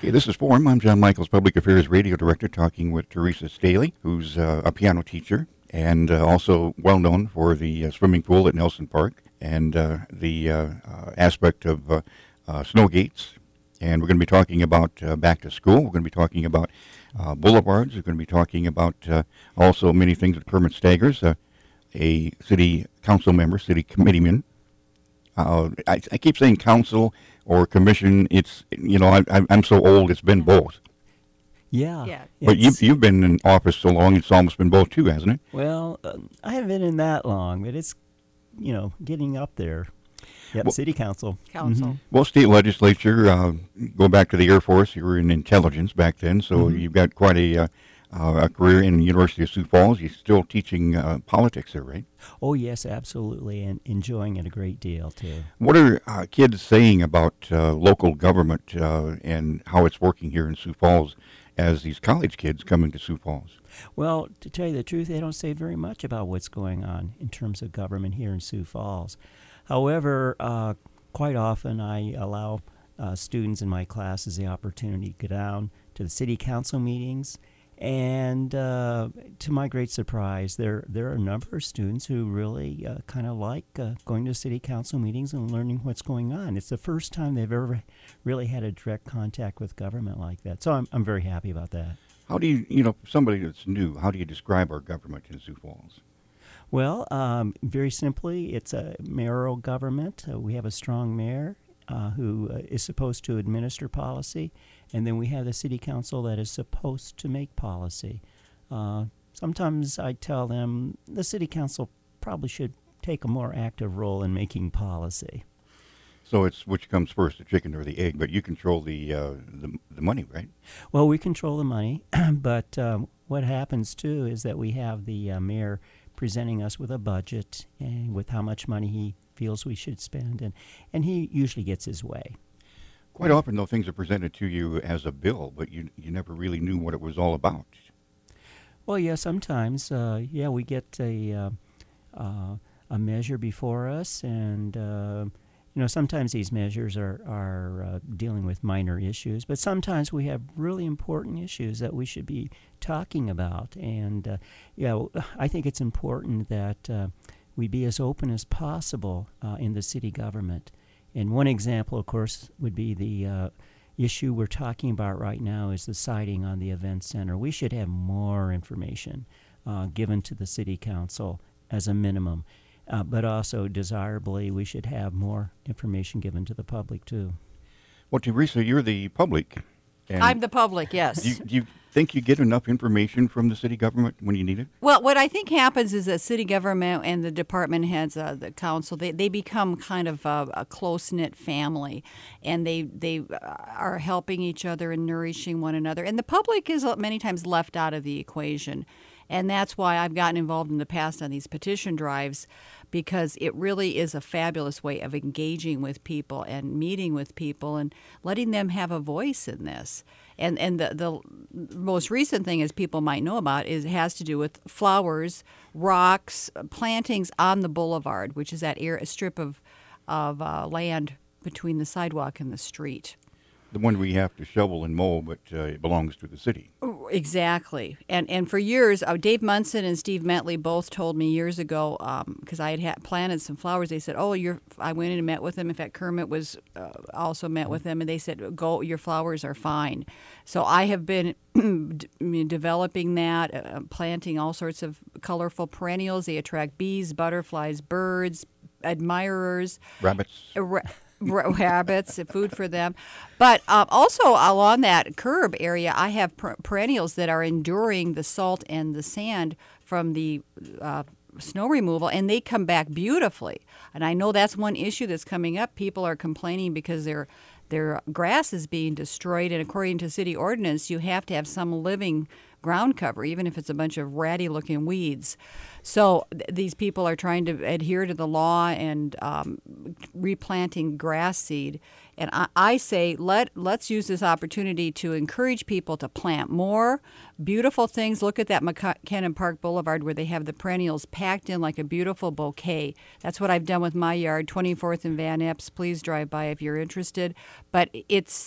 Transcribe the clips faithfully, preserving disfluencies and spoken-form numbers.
Okay, this is Forum. I'm John Michaels, Public Affairs Radio Director, talking with Teresa Staley, who's uh, a piano teacher and uh, also well known for the uh, swimming pool at Nelson Park and uh, the uh, uh, aspect of uh, uh, snow gates. And we're going to be talking about uh, back to school. We're going to be talking about uh, boulevards. We're going to be talking about uh, also many things with Kermit Staggers, uh, a city council member, city committeeman. Uh, I, I keep saying council or commission. It's, you know, I, I, I'm so old, it's been both. Yeah. Yeah. But you, you've been in office so long, it's almost been both too, hasn't it? Well, uh, I haven't been in that long, but it's, you know, getting up there. Yep, Well- city council. Council. Mhm. Well, state legislature, uh, go back to the Air Force, you were in intelligence back then, so Mhm. you've got quite a, uh, uh, a career in the University of Sioux Falls. You're still teaching uh, politics there, right? Oh, yes, absolutely, and enjoying it a great deal, too. What are uh, kids saying about uh, local government uh, and how it's working here in Sioux Falls as these college kids coming to Sioux Falls? Well, to tell you the truth, they don't say very much about what's going on in terms of government here in Sioux Falls. However, uh, quite often I allow uh, students in my classes the opportunity to go down to the city council meetings. And uh, to my great surprise, there there are a number of students who really uh, kind of like uh, going to city council meetings and learning what's going on. It's the first time they've ever really had a direct contact with government like that. So I'm I'm very happy about that. How do you, you know, somebody that's new, how do you describe our government in Sioux Falls? Well, um, very simply, it's a mayoral government. Uh, we have a strong mayor uh, who uh, is supposed to administer policy, and then we have the city council that is supposed to make policy. Uh, sometimes I tell them the city council probably should take a more active role in making policy. So it's which comes first, the chicken or the egg, but you control the uh, the, the money, right? Well, we control the money, but um, what happens too is that we have the uh, mayor presenting us with a budget and with how much money he feels we should spend, and, and he usually gets his way. Quite often, though, things are presented to you as a bill, but you you never really knew what it was all about. Well, yeah, sometimes, uh, yeah, we get a uh, uh, a measure before us, and uh, you know, sometimes these measures are are uh, dealing with minor issues, but sometimes we have really important issues that we should be talking about. And uh, yeah, I think it's important that uh, we be as open as possible uh, in the city government. And one example, of course, would be the uh, issue we're talking about right now is the siding on the event center. We should have more information uh, given to the city council as a minimum. Uh, but also, desirably, we should have more information given to the public, too. Well, Teresa, you're the public. And I'm the public, yes. do you, do you think you get enough information from the city government when you need it? Well, what I think happens is that city government and the department heads, uh, the council, they, they become kind of a, a close-knit family, and they they are helping each other and nourishing one another. And the public is many times left out of the equation. And that's why I've gotten involved in the past on these petition drives, because it really is a fabulous way of engaging with people and meeting with people and letting them have a voice in this. And and the, the most recent thing, as people might know about, is has to do with flowers, rocks, plantings on the boulevard, which is that air, strip of, of uh, land between the sidewalk and the street. The one we have to shovel and mow, but uh, it belongs to the city. Exactly. And and for years, uh, Dave Munson and Steve Metley both told me years ago, because um, I had, had planted some flowers, they said, oh, you're, I went in and met with them. In fact, Kermit was uh, also met with them, and they said, go, your flowers are fine. So I have been d- developing that, uh, planting all sorts of colorful perennials. They attract bees, butterflies, birds, admirers. Rabbits. Uh, ra- rabbits, food for them. But um, also along that curb area, I have per- perennials that are enduring the salt and the sand from the uh, snow removal, and they come back beautifully. And I know that's one issue that's coming up. People are complaining because their their grass is being destroyed, and according to city ordinance, you have to have some living ground cover, even if it's a bunch of ratty-looking weeds. So th- these people are trying to adhere to the law and um, replanting grass seed. And I, I say let, let's use this opportunity to encourage people to plant more beautiful things. Look at that McKinnon Park Boulevard where they have the perennials packed in like a beautiful bouquet. That's what I've done with my yard, twenty-fourth and Van Epps. Please drive by if you're interested. But it's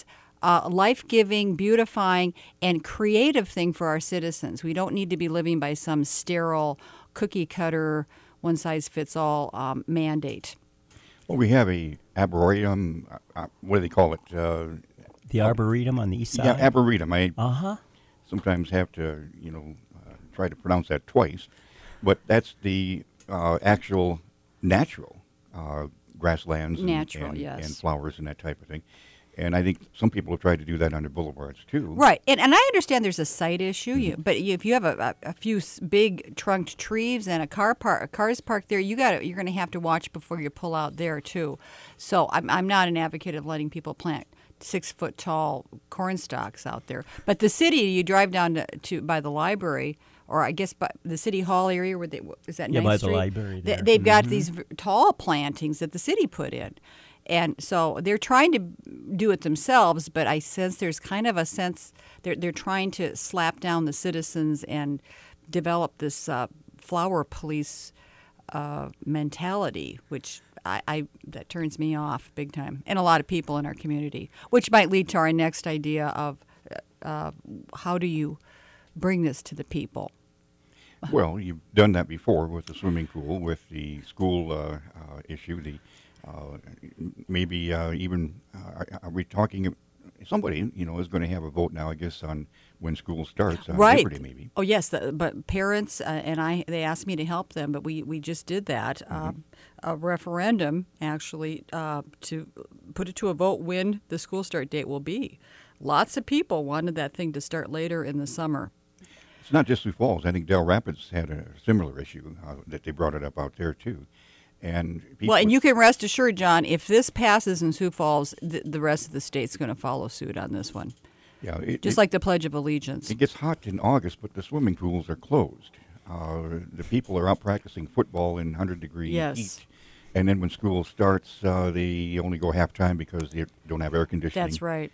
uh, life-giving, beautifying, and creative thing for our citizens. We don't need to be living by some sterile, cookie-cutter, one-size-fits-all um, mandate. Well, we have a arboretum. Uh, uh, what do they call it? Uh, The Arboretum on the east side? yeah, arboretum. I Uh-huh. sometimes have to, you know, uh, try to pronounce that twice. But that's the uh, actual natural uh, grasslands and, Natural, and, yes. and flowers and that type of thing. And I think some people have tried to do that on the boulevards, too. Right, and and I understand there's a site issue, you, but if you have a, a, a few s- big trunked trees and a car par- cars parked there, you got you're going to have to watch before you pull out there too. So I'm I'm not an advocate of letting people plant six foot tall corn stalks out there. But the city, you drive down to, to by the library, or I guess by the city hall area where they is that Yeah, Ninth by the Street? library They, there. they've got Mhm. these v- tall plantings that the city put in. And so they're trying to do it themselves, but I sense there's kind of a sense they're they're trying to slap down the citizens and develop this uh, flower police uh, mentality, which I, I that turns me off big time, and a lot of people in our community. Which might lead to our next idea of uh, how do you bring this to the people? Well, you've done that before with the swimming pool, with the school uh, uh, issue, the uh, maybe uh, even, uh, are we talking, somebody, you know, is going to have a vote now, I guess, on when school starts, on Right. Liberty maybe. Oh yes, the, but parents uh, and I they asked me to help them, but we, we just did that um, a referendum actually uh, to put it to a vote when the school start date will be. Lots of people wanted that thing to start later in the summer. It's not just Sioux Falls. I think Del Rapids had a similar issue uh, that they brought it up out there, too. And people, Well, and you can rest assured, John, if this passes in Sioux Falls, the, the rest of the state's going to follow suit on this one, yeah, it, just it, like the Pledge of Allegiance. it gets hot in August, but the swimming pools are closed. Uh, the people are out practicing football in one hundred degree Yes. heat. And then when school starts, uh, they only go half time because they don't have air conditioning. That's right.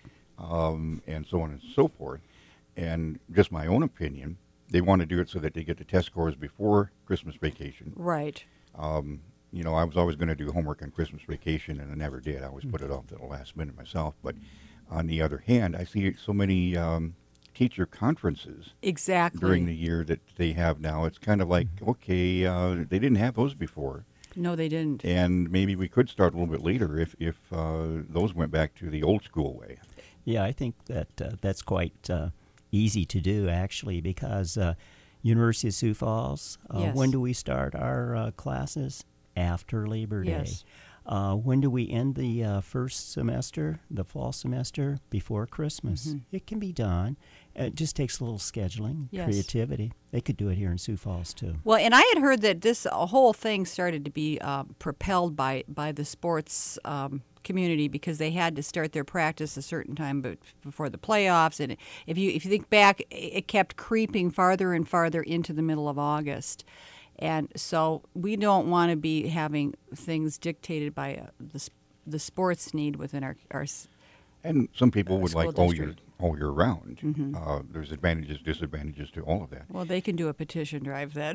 Um, and so on and so forth. And just my own opinion, they want to do it so that they get the test scores before Christmas vacation. Right. Um, you know, I was always going to do homework on Christmas vacation, and I never did. I always put it off to the last minute myself. But on the other hand, I see so many um, teacher conferences Exactly. during the year that they have now. It's kind of like, okay, uh, they didn't have those before. No, they didn't. And maybe we could start a little bit later if, if uh, those went back to the old school way. Yeah, I think that uh, that's quite uh, easy to do, actually, because uh, University of Sioux Falls, uh, Yes. when do we start our uh, classes? After Labor Day. Yes. Uh, when do we end the uh, first semester, the fall semester? Before Christmas. Mhm. It can be done. It just takes a little scheduling, Yes. creativity. They could do it here in Sioux Falls, too. Well, and I had heard that this uh, whole thing started to be uh, propelled by, by the sports um, community because they had to start their practice a certain time but before the playoffs. And if you if you think back, it kept creeping farther and farther into the middle of August. And so we don't want to be having things dictated by uh, the, s- the sports need within our, our s- And some people Uh, would school like all year, district. all year round. Mhm. Uh, there's advantages, disadvantages to all of that. well, they can do a petition drive then.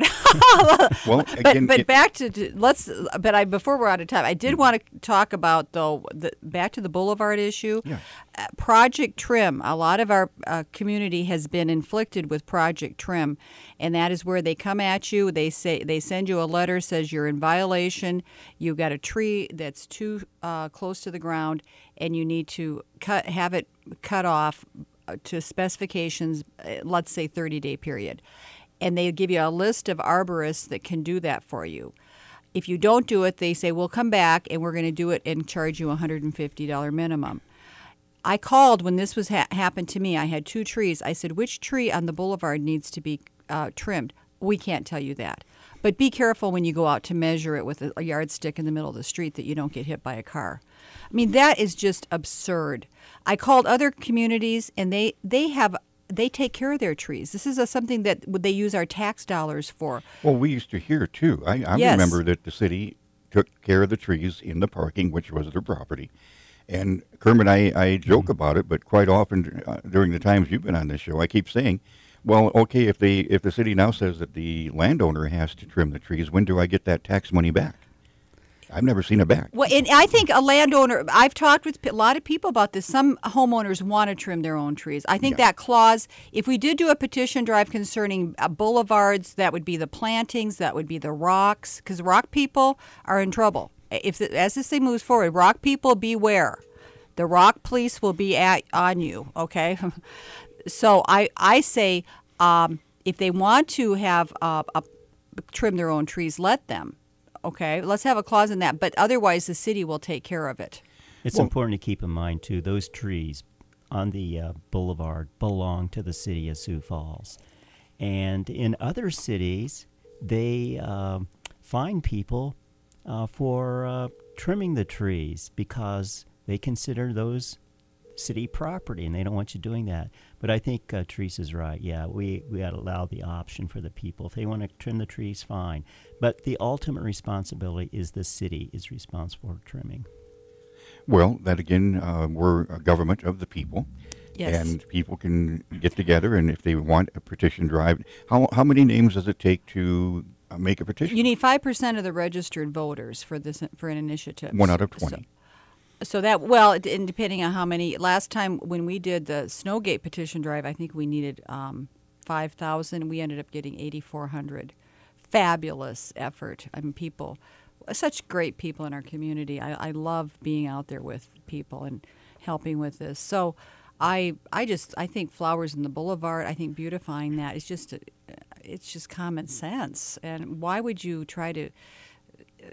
Well, but again, but it- back to, to let's. But I before we're out of time, I did want to talk about though the back to the Boulevard issue. Yeah. Uh, Project Trim. A lot of our uh, community has been inflicted with Project Trim, and that is where they come at you. They say they send you a letter says you're in violation. You've got a tree that's too uh, close to the ground, and you need to cut have it cut off uh, to specifications. Uh, let's say thirty day period. And they give you a list of arborists that can do that for you. If you don't do it, they say, we'll come back and we're going to do it and charge you a one hundred fifty dollars minimum. I called when this was ha- happened to me. I had two trees. I said, which tree on the boulevard needs to be uh, trimmed? We can't tell you that. But be careful when you go out to measure it with a, a yardstick in the middle of the street that you don't get hit by a car. I mean, that is just absurd. I called other communities, and they, they have they take care of their trees. This is a, something that they use our tax dollars for. Well, we used to hear, too. I, I Yes. remember that the city took care of the trees in the parking, which was their property. And Kermit, I, I joke about it, but quite often uh, during the times you've been on this show, I keep saying, well, okay, if they if the city now says that the landowner has to trim the trees, when do I get that tax money back? I've never seen it back. Well, and I think a landowner, I've talked with a lot of people about this. Some homeowners want to trim their own trees. I think Yeah. that clause, if we did do a petition drive concerning uh, boulevards, that would be the plantings, that would be the rocks, because rock people are in trouble. If the, as this thing moves forward, rock people beware. The rock police will be at on you, okay? So I, I say um, if they want to have uh, a, trim their own trees, let them. Okay, let's have a clause in that. But otherwise, the city will take care of it. It's Well- important to keep in mind, too, those trees on the uh, boulevard belong to the city of Sioux Falls. And in other cities, they um fine people uh, for uh, trimming the trees because they consider those city property, and they don't want you doing that. But I think uh, Teresa's right. Yeah, we we got to allow the option for the people. If they want to trim the trees, fine. But the ultimate responsibility is the city is responsible for trimming. Well, that again, uh, we're a government of the people. Yes. And people can get together, and if they want a petition drive, how how many names does it take to uh, make a petition? You need five percent of the registered voters for this for an initiative. One out of So- twenty. So that, well, it- and depending on how many, last time when we did the Snowgate petition drive, I think we needed um, five thousand. We ended up getting eighty-four hundred. Fabulous effort. I mean, people, such great people in our community. I, I love being out there with people and helping with this. So I, I just, I think flowers in the boulevard, I think beautifying that is just, a, it's just common sense. And why would you try to uh,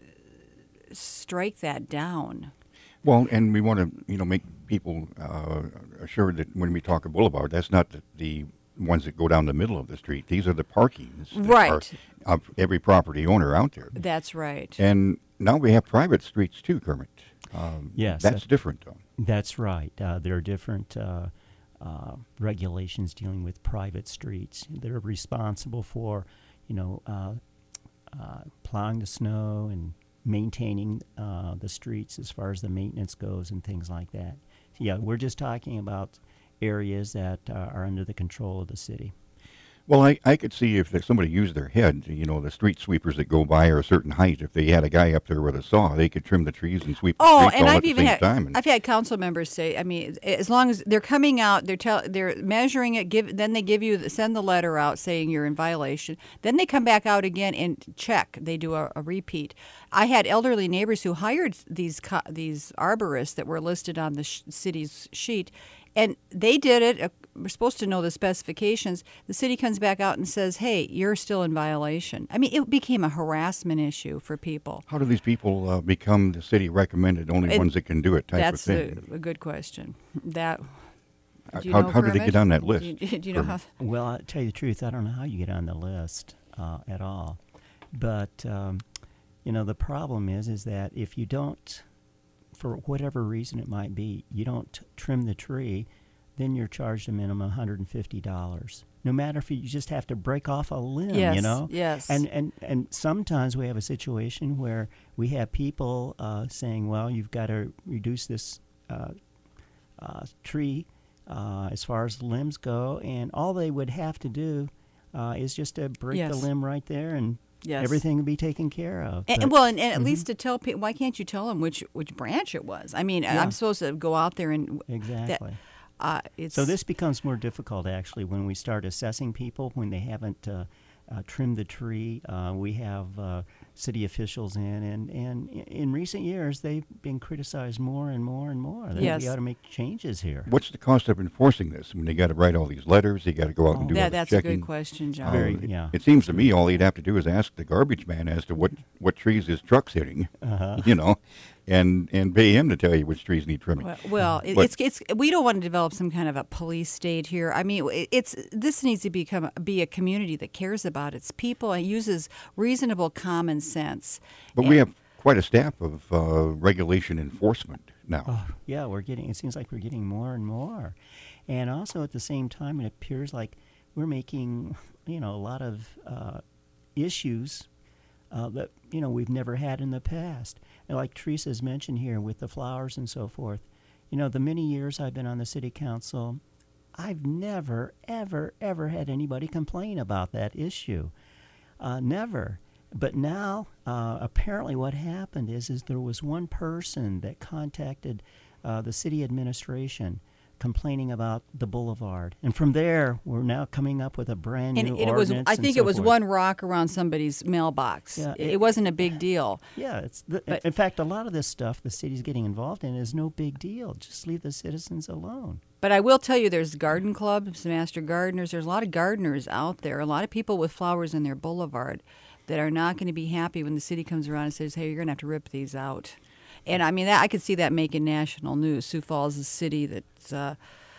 strike that down? Well, and we want to, you know, make people uh, assured that when we talk a boulevard, that's not the, the ones that go down the middle of the street. These are the parkings that Right. are of every property owner out there. That's right. And now we have private streets too, Kermit. Um, Yes, that's that- different, though. That's right. Uh, there are different uh, uh, regulations dealing with private streets. They're responsible for, you know, uh, uh, plowing the snow and maintaining uh, the streets as far as the maintenance goes and things like that. Yeah, we're just talking about areas that uh, are under the control of the city. Well, I, I could see if there's somebody used their head, you know, the street sweepers that go by are a certain height. If they had a guy up there with a saw, they could trim the trees and sweep the Oh, streets and all I've at the even same had time. And I've had council members say, I mean, as long as they're coming out, they're tell they're measuring it. Give then they give you send the letter out saying you're in violation. Then they come back out again and check. They do a, a repeat. I had elderly neighbors who hired these co- these arborists that were listed on the sh- city's sheet, and they did it. Uh, we're supposed to know the specifications. The city comes back out and says, "Hey, you're still in violation." I mean, it became a harassment issue for people. how do these people uh, become the city recommended only It- ones that can do it type That's of a, thing? a good question. That Uh, do you how know, how did they Kermit? get on that Do list? you, do you know how? Kermit? Well, I'll tell you the truth, I don't know how you get on the list uh, at all. But, um, you know, the problem is, is that if you don't, for whatever reason it might be, you don't t- trim the tree, then you're charged a minimum of one hundred fifty dollars. No matter if you just have to break off a limb, Yes, you know? yes. And, and, and sometimes we have a situation where we have people uh, saying, well, you've got to reduce this uh, uh, tree uh, as far as limbs go, and all they would have to do uh, is just to break Yes. the limb right there, and Yes. everything would be taken care of. And, But- well, and, and at Mhm. least to tell people, why can't you tell them which which branch it was? I mean, Yeah. I'm supposed to go out there and exactly. uh, it's So this becomes more difficult, actually, when we start assessing people when they haven't uh, uh, trimmed the tree. Uh, we have uh, city officials in, and, and i- in recent years, they've been criticized more and more and more. That Yes. we ought to make changes here. What's the cost of enforcing this? I mean, they got to write all these letters. They got to go out and Oh. do all that, the that's a checking. good question, John. Very- it, yeah. it seems to me all he'd have to do is ask the garbage man as to what, what trees his truck's hitting, Uh-huh. you know, and and pay him to tell you which trees need trimming. Well, well it, But- it's it's we don't want to develop some kind of a police state here. I mean, it- it's this needs to become be a community that cares about its people and uses reasonable common sense. But we have quite a staff of uh, regulation enforcement now. Oh, yeah, we're getting, it seems like we're getting more and more. And also at the same time, it appears like we're making, you know, a lot of uh, issues uh, that, you know, we've never had in the past. And like Teresa's mentioned here with the flowers and so forth, you know, the many years I've been on the city council, I've never, ever, ever had anybody complain about that issue. Uh, never. But now, uh, apparently, what happened is is there was one person that contacted uh, the city administration complaining about the boulevard, and from there, we're now coming up with a brand And new it was, ordinance. I and think so it was forth. one rock around somebody's mailbox. Yeah, it, it- it wasn't a big deal. Yeah, it's the, But- in fact, a lot of this stuff the city's getting involved in is no big deal. Just leave the citizens alone. But I will tell you, there's garden clubs, master gardeners. There's a lot of gardeners out there, a lot of people with flowers in their boulevard that are not going to be happy when the city comes around and says, hey, you're going to have to rip these out. And I mean, that, I could see that making national news. Sioux Falls is a city that's uh,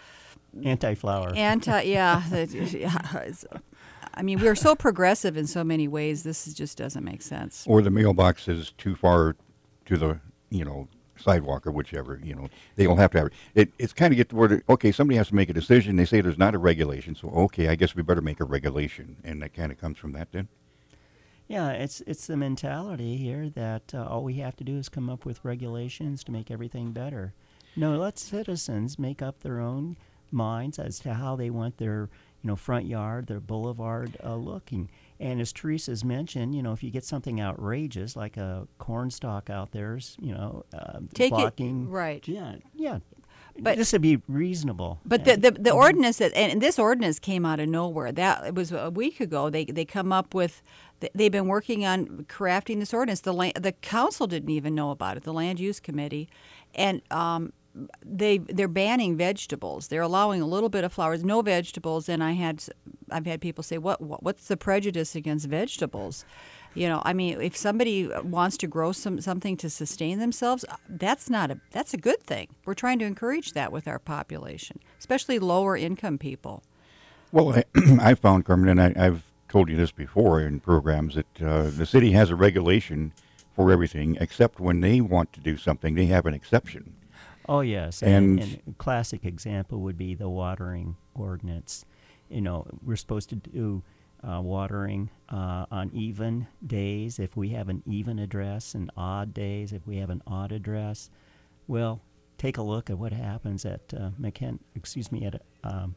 Anti-flower. anti, yeah. that- it's- I mean, we're so progressive in so many ways. This is, just doesn't make sense. Or the mailbox is too far to the, you know, sidewalk or whichever, you know, they'll have to have it. it it's kind of get to where, the- okay, somebody has to make a decision. They say there's not a regulation, so okay, I guess we better make a regulation. And that kind of comes from that then. Yeah, it's it's the mentality here that uh, all we have to do is come up with regulations to make everything better. No, let citizens make up their own minds as to how they want their you know front yard, their boulevard uh, looking. And as Teresa's mentioned, you know, if you get something outrageous like a corn stalk out there, s- you know, uh, Take it- blocking, right. Yeah, yeah. But- this would be reasonable. But the, And- the, the ordinance that, and this ordinance came out of nowhere. That it was a week ago. They they come up with. they- They've been working on crafting this ordinance. The la- the council didn't even know about it. The land use committee, and um, they they're banning vegetables. They're allowing a little bit of flowers, no vegetables. And I had I've had people say, what, what what's the prejudice against vegetables? You know, I mean, if somebody wants to grow some something to sustain themselves, that's not a that's a good thing. We're trying to encourage that with our population, especially lower income people. Well, I, I found, Carmen, and I, I've told you this before in programs, that uh, the city has a regulation for everything, except when they want to do something, they have an exception. Oh yes, and, And- and a classic example would be the watering ordinance. You know, we're supposed to do uh, watering uh, on even days if we have an even address, and odd days if we have an odd address. Well, take a look at what happens at uh, McKen. Excuse me, at um,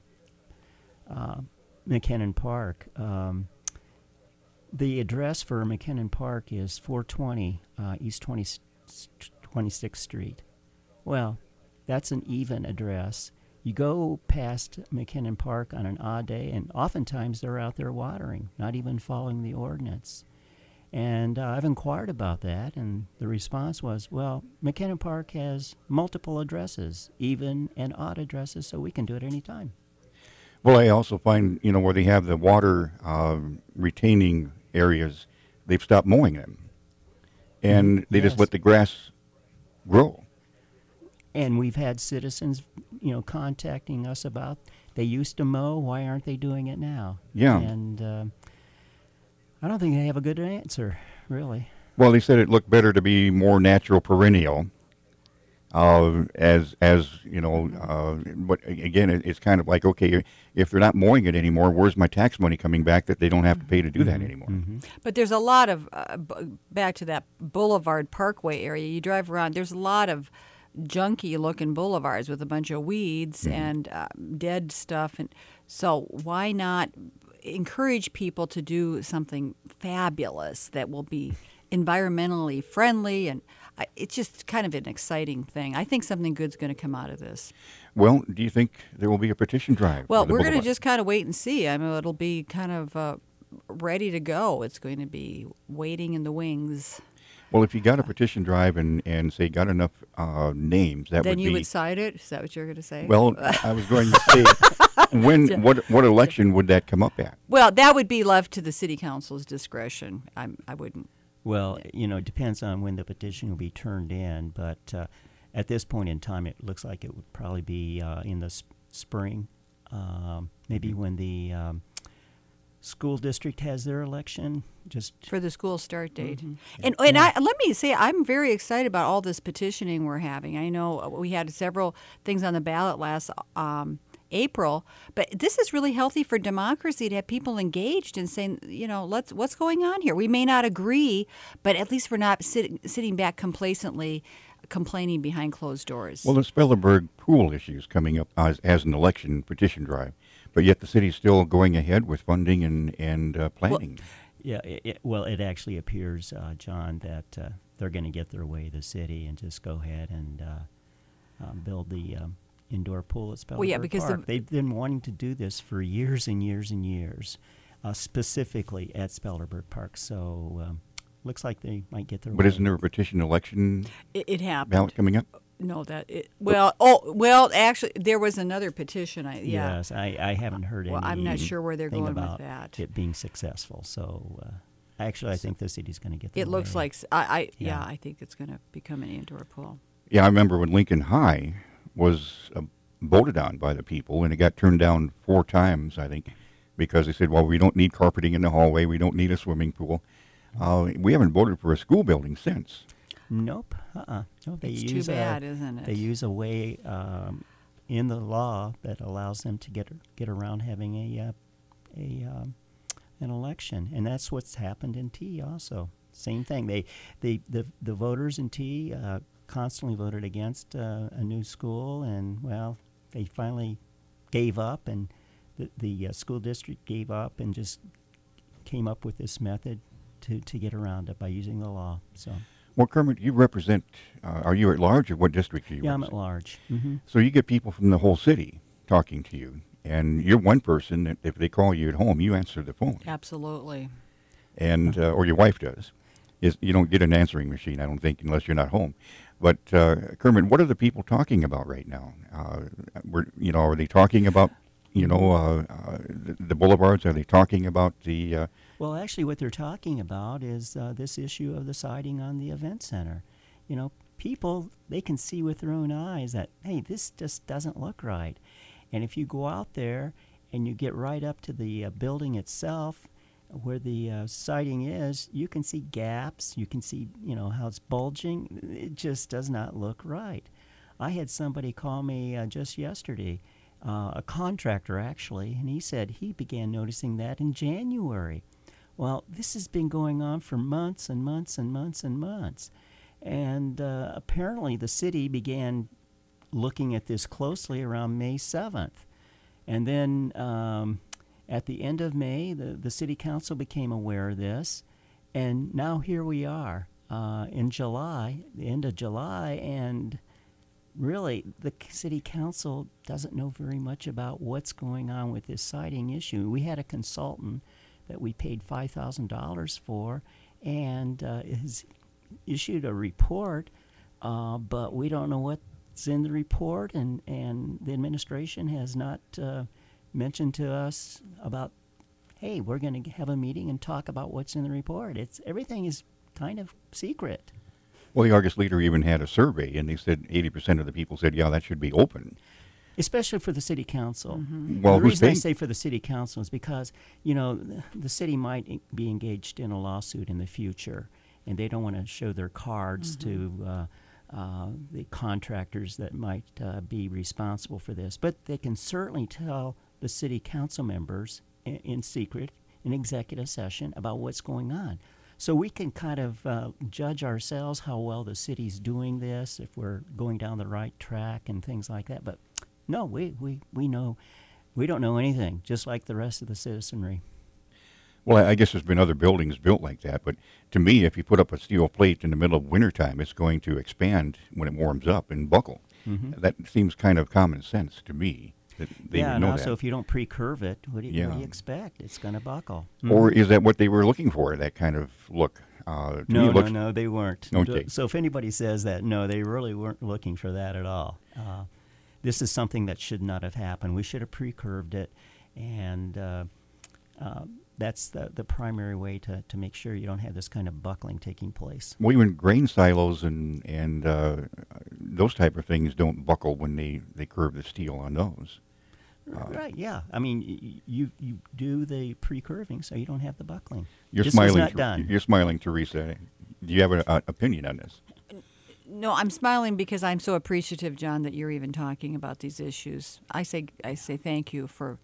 uh, McKinnon Park. Um, the address for McKinnon Park is four twenty uh, East twenty-sixth Street. Well, that's an even address. You go past McKinnon Park on an odd day, and oftentimes they're out there watering, not even following the ordinance. And uh, I've inquired about that, and the response was, well, McKinnon Park has multiple addresses, even and odd addresses, so we can do it any time. Well, I also find, you know, where they have the water um, retaining areas, they've stopped mowing them. And Mhm, they just yes. let the grass grow. And we've had citizens, you know, contacting us about they used to mow. Why aren't they doing it now? Yeah. And uh, I don't think they have a good answer, really. Well, they said it looked better to be more natural perennial. Uh, as as you know, uh, but a- again, it, it's kind of like, okay, if they're not mowing it anymore, where's my tax money coming back that they don't have to pay to do that anymore? Mm-hmm. But there's a lot of uh, b- back to that Boulevard Parkway area. You drive around. There's a lot of junky looking boulevards with a bunch of weeds and uh, dead stuff. And so why not encourage people to do something fabulous that will be environmentally friendly? And I, it's just kind of an exciting thing. I think something good's going to come out of this. Well, do you think there will be a petition drive? Well, for the we're going to boulevard? just kind of wait and see. I mean, it'll be kind of uh, ready to go. It's going to be waiting in the wings. Well, if you got a petition drive and, and say got enough uh, names, that Then would you be. would cite it? Is that what you're going to say? Well, I was going to say, when what what election would that come up at? Well, that would be left to the city council's discretion. I'm, I wouldn't. Well, you know, it depends on when the petition will be turned in, but uh, at this point in time, it looks like it would probably be uh, in the sp- spring, um, maybe when the um, school district has their election. Just For the school start date. Mhm. And and I, let me say, I'm very excited about all this petitioning we're having. I know we had several things on the ballot last um, April, but this is really healthy for democracy to have people engaged and saying, you know, let's what's going on here. We may not agree, but at least we're not sitting sitting back complacently, complaining behind closed doors. Well, the Spellerberg pool issue is coming up as, as an election petition drive, but yet the city's still going ahead with funding and and uh, planning. Yeah, it, it, well, it actually appears, uh, John, that uh, they're going to get their way, the city, and just go ahead and uh, um, build the um, indoor pool at Spellerberg Well, yeah, because Park. the- They've been wanting to do this for years and years and years, uh, specifically at Spellerberg Park. So um, looks like they might get their But way. isn't there a petition election It, it happened. ballot coming up? No, that it, well, oh, well, actually, there was another petition. I yeah. Yes, I, I haven't heard Well, any. I'm not sure where they're thing going with about that. it being successful. So uh, actually, I think the city's going to get. Their It looks way. like s- I, I yeah. Yeah. I think it's going to become an indoor pool. Yeah, I remember when Lincoln High was uh, voted on by the people, and it got turned down four times, I think, because they said, well, we don't need carpeting in the hallway, we don't need a swimming pool. Uh, we haven't voted for a school building since. Nope. Uh-uh. No, they It's too use bad, a, isn't it? They use a way um, in the law that allows them to get get around having a uh, a um, an election, and that's what's happened in T also. Same thing. They they the the voters in T uh, constantly voted against uh, a new school, and well, they finally gave up, and the the uh, school district gave up and just came up with this method to to get around it by using the law. So. Well, Kermit, you represent, uh, are you at large, or what district do you Yeah, I'm represent? at large. Mm-hmm. So you get people from the whole city talking to you, and you're one person that if they call you at home, you answer the phone, Absolutely. and uh, or your wife does. Is you don't get an answering machine, I don't think, unless you're not home. But uh, Kermit, what are the people talking about right now? Uh, we're, you know, are they talking about, you know, uh, uh, the, the boulevards? Are they talking about the? Uh, Well, actually, what they're talking about is uh, this issue of the siding on the event center. You know, people, they can see with their own eyes that, hey, this just doesn't look right. And if you go out there and you get right up to the uh, building itself, where the uh, siding is, you can see gaps. You can see, you know, how it's bulging. It just does not look right. I had somebody call me uh, just yesterday, uh, a contractor actually, and he said he began noticing that in January. Well, this has been going on for months and months and months and months. And uh, apparently the city began looking at this closely around May seventh. And then um, at the end of May, the, the city council became aware of this. And now here we are uh, in July, the end of July, and really the c- city council doesn't know very much about what's going on with this siding issue. We had a consultant that we paid five thousand dollars for, and uh, has issued a report, uh, but we don't know what's in the report, and, and the administration has not uh, mentioned to us about, hey, we're going to have a meeting and talk about what's in the report. It's everything is kind of secret. well, the Argus Leader even had a survey, and they said eighty percent of the people said, yeah, that should be open. Especially for the city council. Well, the who's reason I paying? say for the city council is because, you know, the, the city might en- be engaged in a lawsuit in the future, and they don't want to show their cards to uh, uh, the contractors that might uh, be responsible for this. But they can certainly tell the city council members in, in secret, in executive session, about what's going on. So we can kind of uh, judge ourselves how well the city's doing this, if we're going down the right track and things like that. But no, we, we, we know, we don't know anything, just like the rest of the citizenry. Well, I I guess there's been other buildings built like that, but to me, if you put up a steel plate in the middle of wintertime, it's going to expand when it warms up and buckle. Mm-hmm. That seems kind of common sense to me. That they Yeah, would and know also that. if you don't pre-curve it, what do you, what do you Yeah. expect? It's going to buckle. Or Mhm. is that what they were looking for, that kind of look? Uh, to me, No, it no, looks, no, they weren't. Okay. So if anybody says that, no, they really weren't looking for that at all. Uh, this is something that should not have happened. We should have pre-curved it, and uh, uh, that's the, the primary way to, to make sure you don't have this kind of buckling taking place. Well, even grain silos and and uh, those type of things don't buckle when they, they curve the steel on those. Uh, Right, yeah. I mean, y- you you do the pre-curving so you don't have the buckling. You're this smiling. was not Ter- done. You're smiling, Teresa. Do you have an opinion on this? No, I'm smiling because I'm so appreciative, John, that you're even talking about these issues. I say I say thank you for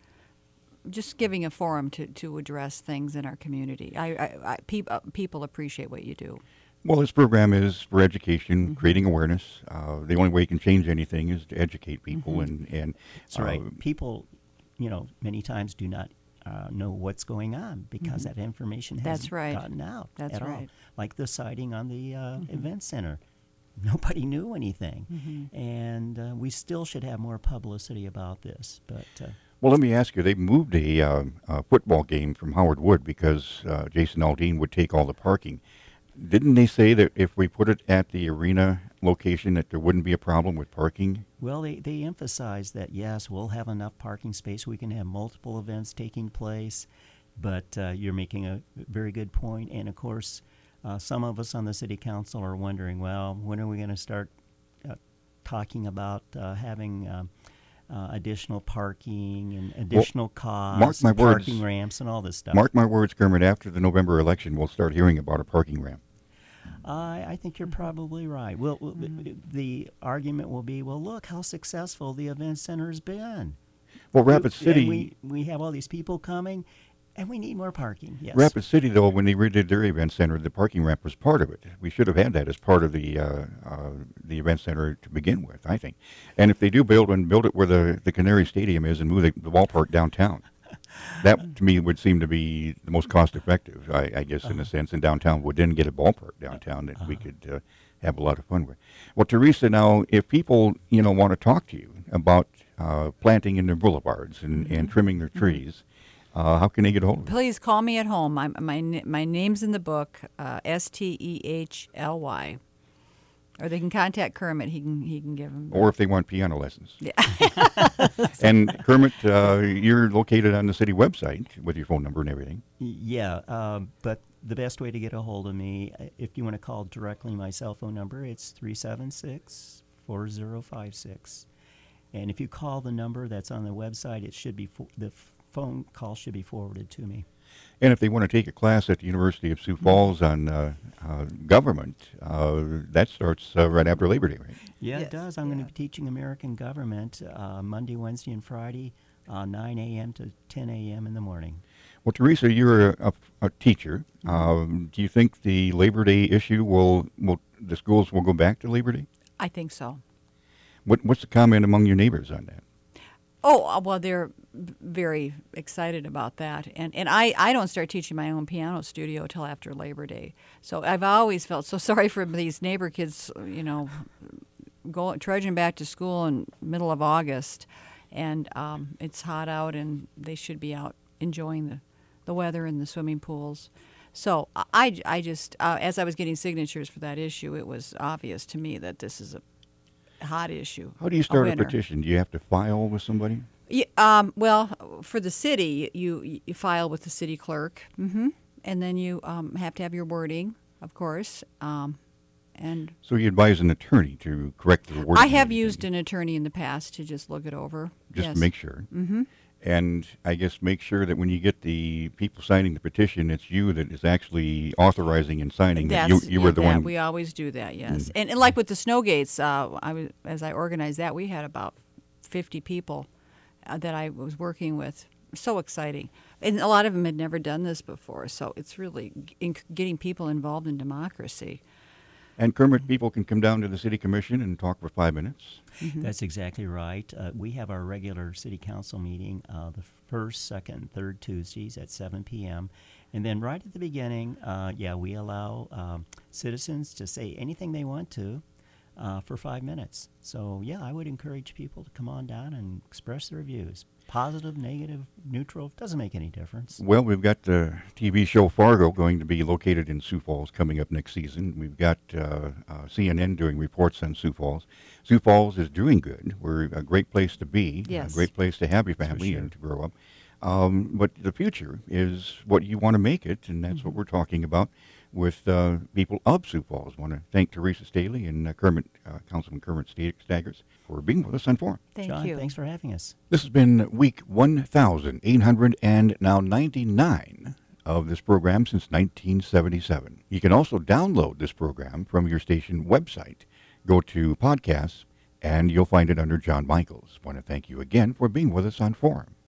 just giving a forum to, to address things in our community. I, I, I peop, uh, people appreciate what you do. Well, this program is for education, Mm-hmm. creating awareness. Uh, the only way you can change anything is to educate people, Mhm. and and That's right. uh, People, you know, many times do not uh, know what's going on because that information That's hasn't right. gotten out That's at all. right. Like the sighting on the uh, event center. Nobody knew anything. Mm-hmm. And uh, we still should have more publicity about this. But uh, Well, let me ask you, they moved a, uh, a football game from Howard Wood because uh, Jason Aldean would take all the parking. Didn't they say that if we put it at the arena location that there wouldn't be a problem with parking? Well, they, they emphasize that, yes, we'll have enough parking space. We can have multiple events taking place. But uh, you're making a very good point. And, of course, uh, some of us on the city council are wondering, well, when are we going to start uh, talking about uh, having um, uh, additional parking and additional costs, mark my and words. parking ramps and all this stuff? Mark my words, Kermit, after the November election, we'll start hearing about a parking ramp. I, I think you're probably right. Well, well, Mm-hmm. the argument will be, well, look how successful the event center has been. Well, Rapid And City... we, we have all these people coming, and we need more parking, yes. Rapid City, though, when they redid their event center, the parking ramp was part of it. We should have had that as part of the uh, uh, the event center to begin with, I think. And if they do build one, build it where the, the Canary Stadium is and move the, the ballpark downtown. That, to me, would seem to be the most cost-effective, I, I guess, in a sense. And downtown would then get a ballpark downtown that we could uh, have a lot of fun with. Well, Teresa, now, if people, you know, want to talk to you about uh, planting in their boulevards and, and trimming their trees, Uh, how can they get a hold of it? Please call me at home. I'm, my n- my name's in the book, uh, S T E H L Y, or they can contact Kermit. He can he can give them. Or if they want piano lessons. Yeah. And Kermit, uh, you're located on the city website with your phone number and everything. Y- Yeah, um, but the best way to get a hold of me, uh, if you want to call directly my cell phone number, it's three seven six, four zero five six. And if you call the number that's on the website, it should be fo- the f- phone call should be forwarded to me. And if they want to take a class at the University of Sioux Falls on uh, uh, government, uh, that starts uh, right after Labor Day, right? Yeah, Yes, it does. I'm going yeah. to be teaching American government uh, Monday, Wednesday, and Friday, uh, nine a.m. to ten a.m. in the morning. Well, Teresa, you're a, a, a teacher. Um, do you think the Labor Day issue will, will, the schools will go back to Labor Day? I think so. What, what's the comment among your neighbors on that? Oh, uh, well, they're v- very excited about that. And and I, I don't start teaching my own piano studio till after Labor Day. So I've always felt so sorry for these neighbor kids, you know, go, trudging back to school in middle of August. And um, it's hot out, and they should be out enjoying the, the weather and the swimming pools. So I, I just, uh, as I was getting signatures for that issue, it was obvious to me that this is a hot issue. How do you start a, winner. petition? Do you have to file with somebody? Yeah, um, well, for the city, you, you file with the city clerk, hmm and then you um, have to have your wording, of course. Um, and So you advise an attorney to correct the wording? I and have everything, used an attorney in the past to just look it over. just yes. to make sure. Mm-hmm. And I guess make sure that when you get the people signing the petition, it's you that is actually authorizing and signing that you, That's, you yeah, were the that, one. We always do that, yes. And, and like with the snow gates, uh, I was, as I organized that, we had about fifty people uh, that I was working with. So exciting. And a lot of them had never done this before, so it's really g- in, getting people involved in democracy. And Kermit, people can come down to the city commission and talk for five minutes. That's exactly right. Uh, we have our regular city council meeting uh, the first, second, and third Tuesdays at seven p.m. And then right at the beginning, uh, yeah, we allow um, citizens to say anything they want to uh, for five minutes. So, yeah, I would encourage people to come on down and express their views. Positive, negative, neutral, doesn't make any difference. Well, we've got the T V show Fargo going to be located in Sioux Falls coming up next season. We've got uh, uh, C N N doing reports on Sioux Falls. Sioux Falls is doing good. We're a great place to be, Yes. a great place to have your For family sure. and to grow up. Um, but the future is what you want to make it, and that's what we're talking about with uh, people of Sioux Falls. I want to thank Teresa Staley and uh, Kermit, uh, Councilman Kermit Sta- Staggers for being with us on Forum. Thank John, you. thanks for having us. This has been week one thousand eight hundred and now ninety-nine of this program since nineteen seventy-seven. You can also download this program from your station website. Go to podcasts, and you'll find it under John Michaels. I want to thank you again for being with us on Forum.